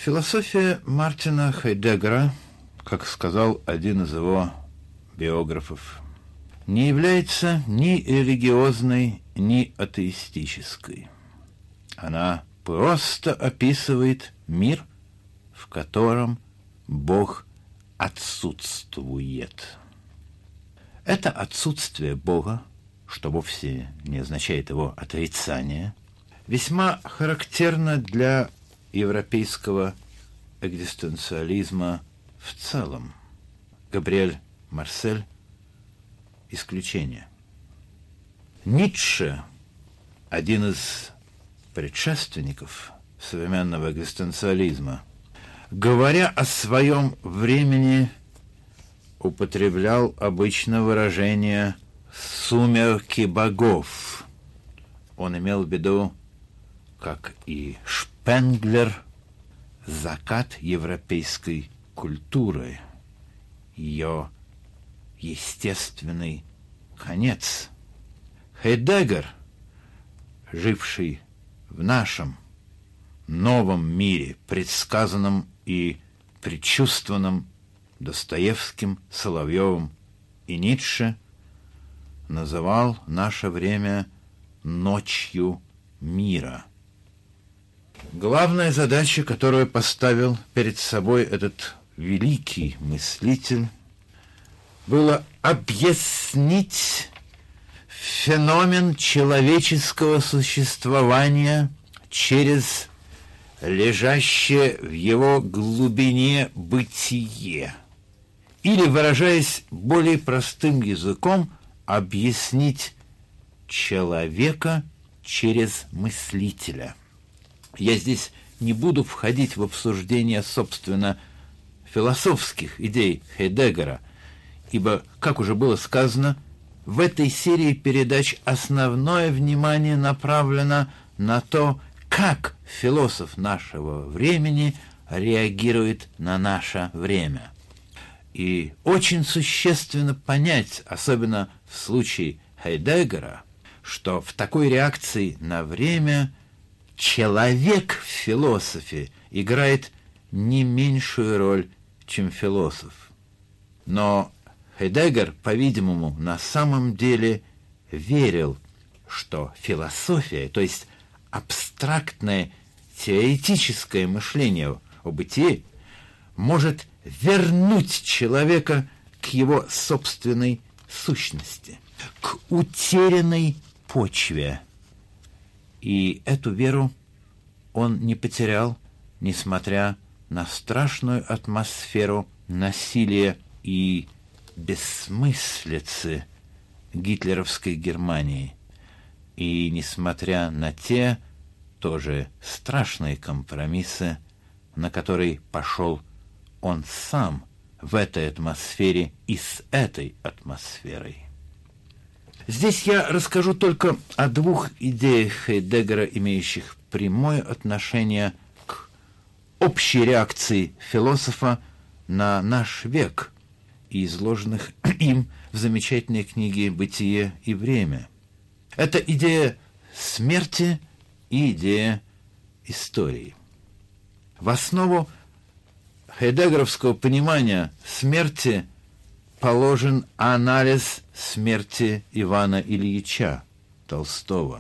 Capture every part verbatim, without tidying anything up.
Философия Мартина Хайдеггера, как сказал один из его биографов, не является ни религиозной, ни атеистической. Она просто описывает мир, в котором Бог отсутствует. Это отсутствие Бога, что вовсе не означает его отрицание, весьма характерно для европейского экзистенциализма в целом. Габриэль Марсель – исключение. Ницше, один из предшественников современного экзистенциализма, говоря о своем времени, употреблял обычно выражение «сумерки богов». Он имел в виду, как и Шпенглер, закат европейской культуры, ее естественный конец. Хайдеггер, живший в нашем новом мире, предсказанном и предчувствованном Достоевским, Соловьевым и Ницше, называл наше время «ночью мира». Главная задача, которую поставил перед собой этот великий мыслитель, было объяснить феномен человеческого существования через лежащее в его глубине бытие. Или, выражаясь более простым языком, объяснить человека через мыслителя. Я здесь не буду входить в обсуждение, собственно, философских идей Хайдеггера, ибо, как уже было сказано, в этой серии передач основное внимание направлено на то, как философ нашего времени реагирует на наше время. И очень существенно понять, особенно в случае Хайдеггера, что в такой реакции на время человек в философе играет не меньшую роль, чем философ. Но Хайдеггер, по-видимому, на самом деле верил, что философия, то есть абстрактное теоретическое мышление о бытии, может вернуть человека к его собственной сущности, к утерянной почве. И эту веру он не потерял, несмотря на страшную атмосферу насилия и бессмыслицы гитлеровской Германии, и несмотря на те тоже страшные компромиссы, на которые пошел он сам в этой атмосфере и с этой атмосферой. Здесь я расскажу только о двух идеях Хайдеггера, имеющих прямое отношение к общей реакции философа на наш век и изложенных им в замечательной книге «Бытие и время». Это идея смерти и идея истории. В основу хайдеггеровского понимания смерти положен анализ смерти Ивана Ильича Толстого.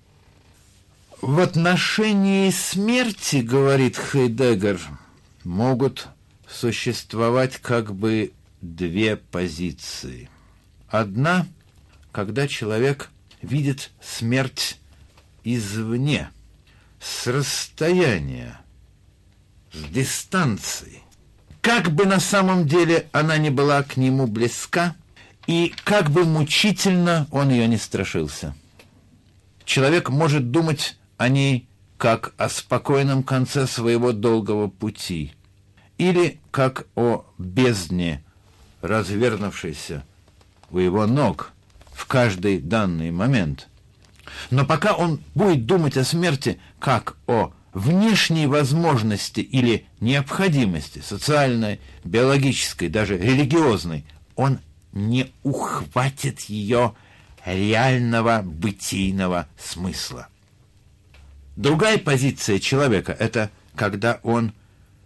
В отношении смерти, говорит Хайдеггер, могут существовать как бы две позиции. Одна, когда человек видит смерть извне, с расстояния, с дистанции. Как бы на самом деле она ни была к нему близка, и как бы мучительно он ее не страшился. Человек может думать о ней как о спокойном конце своего долгого пути, или как о бездне, развернувшейся у его ног в каждый данный момент. Но пока он будет думать о смерти как о внешней возможности или необходимости, социальной, биологической, даже религиозной, он не ухватит ее реального бытийного смысла. Другая позиция человека – это когда он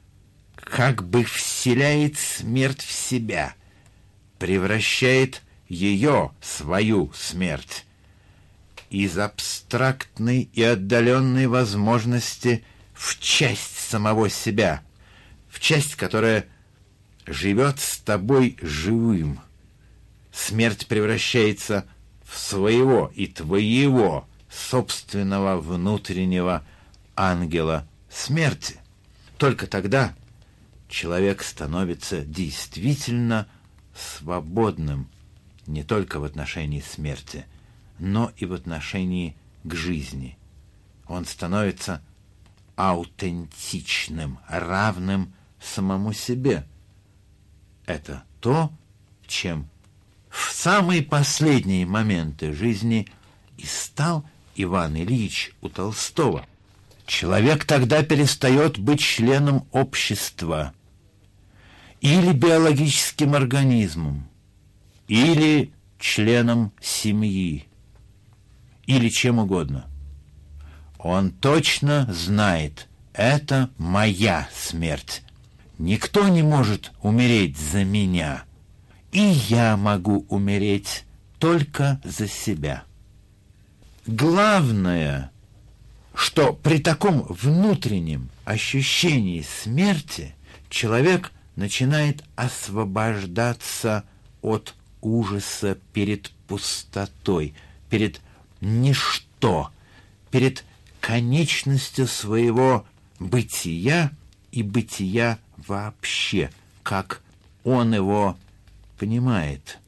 как бы вселяет смерть в себя, превращает ее, свою смерть, из абстрактной и отдаленной возможности в часть самого себя, в часть, которая живет с тобой живым. Смерть превращается в своего и твоего собственного внутреннего ангела смерти. Только тогда человек становится действительно свободным не только в отношении смерти, но и в отношении к жизни. Он становится аутентичным, равным самому себе. Это то, чем в самые последние моменты жизни и стал Иван Ильич у Толстого. Человек тогда перестает быть членом общества или биологическим организмом, или членом семьи, или чем угодно. Он точно знает, это моя смерть. Никто не может умереть за меня, и я могу умереть только за себя. Главное, что при таком внутреннем ощущении смерти человек начинает освобождаться от ужаса перед пустотой, перед ничто, перед конечностью своего бытия и бытия вообще, как он его понимает.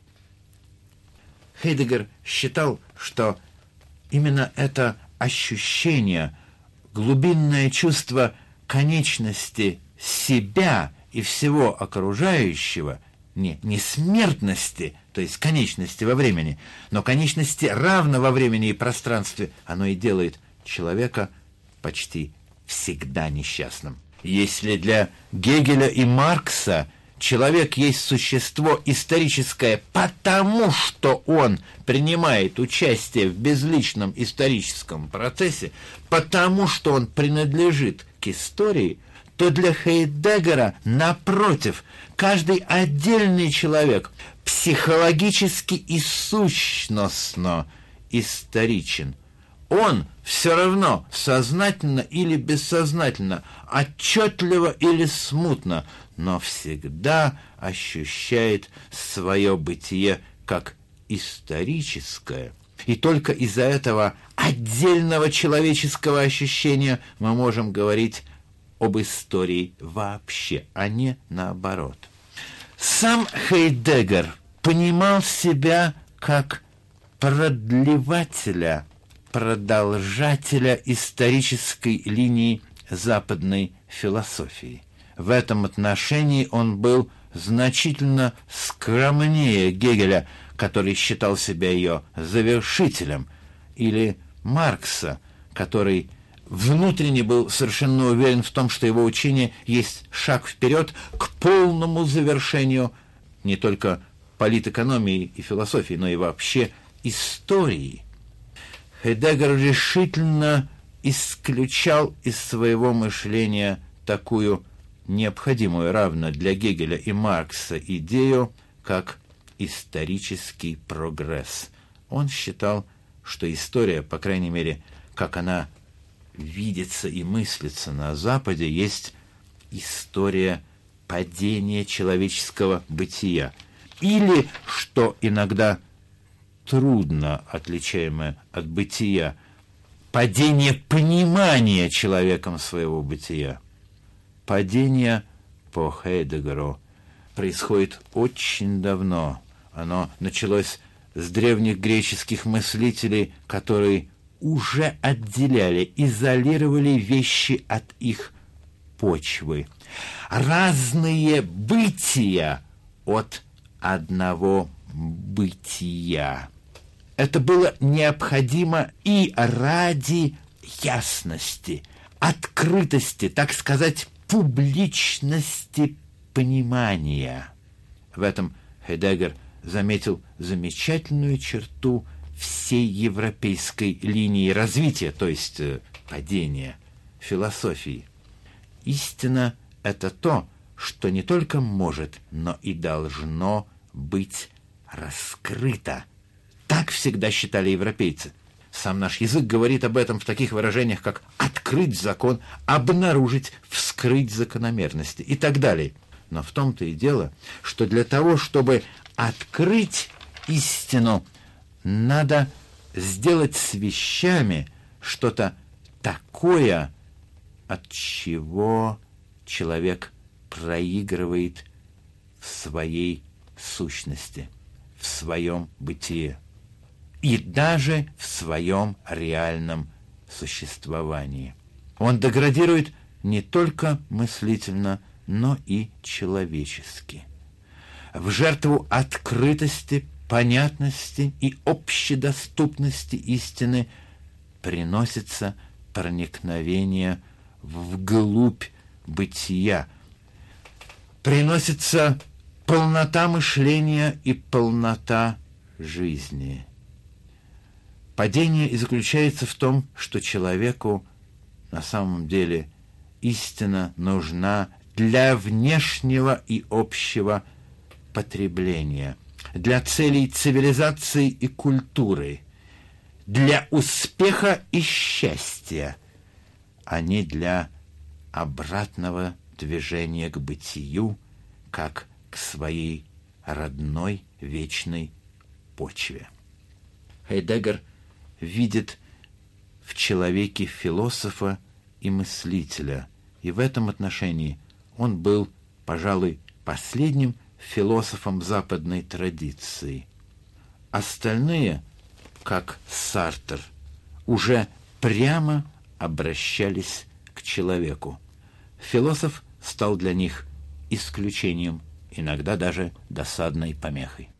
Хайдеггер считал, что именно это ощущение, глубинное чувство конечности себя и всего окружающего, не, не смертности, то есть конечности во времени, но конечности равно во времени и пространстве, оно и делает человека почти всегда несчастным. Если для Гегеля и Маркса человек есть существо историческое, потому что он принимает участие в безличном историческом процессе, потому что он принадлежит к истории, то для Хайдеггера, напротив, каждый отдельный человек психологически и сущностно историчен. Он все равно сознательно или бессознательно, отчетливо или смутно, но всегда ощущает свое бытие как историческое. И только из-за этого отдельного человеческого ощущения мы можем говорить об истории вообще, а не наоборот. Сам Хайдеггер понимал себя как продлевателя, продолжателя исторической линии западной философии. В этом отношении он был значительно скромнее Гегеля, который считал себя ее завершителем, или Маркса, который внутренне был совершенно уверен в том, что его учение есть шаг вперед к полному завершению не только политэкономии и философии, но и вообще истории. Хайдеггер решительно исключал из своего мышления такую необходимую равно для Гегеля и Маркса идею, как исторический прогресс. Он считал, что история, по крайней мере, как она видится и мыслится на Западе, есть история падения человеческого бытия. Или, что иногда трудно отличаемое от бытия, падение понимания человеком своего бытия. Падение, по Хайдеггеру, происходит очень давно. Оно началось с древних греческих мыслителей, которые уже отделяли, изолировали вещи от их почвы. Разные бытия от одного бытия. Это было необходимо и ради ясности, открытости, так сказать, публичности понимания. В этом Хайдеггер заметил замечательную черту всей европейской линии развития, то есть э, падения философии. Истина — это то, что не только может, но и должно быть раскрыто. Так всегда считали европейцы. Сам наш язык говорит об этом в таких выражениях, как «открыть закон», «обнаружить», «вскрыть закономерности» и так далее. Но в том-то и дело, что для того, чтобы открыть истину, надо сделать с вещами что-то такое, от чего человек проигрывает в своей сущности, в своем бытие и даже в своем реальном существовании. Он деградирует не только мыслительно, но и человечески. В жертву открытости, понятности и общедоступности истины приносится проникновение вглубь бытия, приносится полнота мышления и полнота жизни. Падение и заключается в том, что человеку на самом деле истина нужна для внешнего и общего потребления, для целей цивилизации и культуры, для успеха и счастья, а не для обратного движения к бытию, как к своей родной вечной почве. Хайдеггер видит в человеке философа и мыслителя, и в этом отношении он был, пожалуй, последним философом западной традиции. Остальные, как Сартр, уже прямо обращались к человеку. Философ стал для них исключением, иногда даже досадной помехой.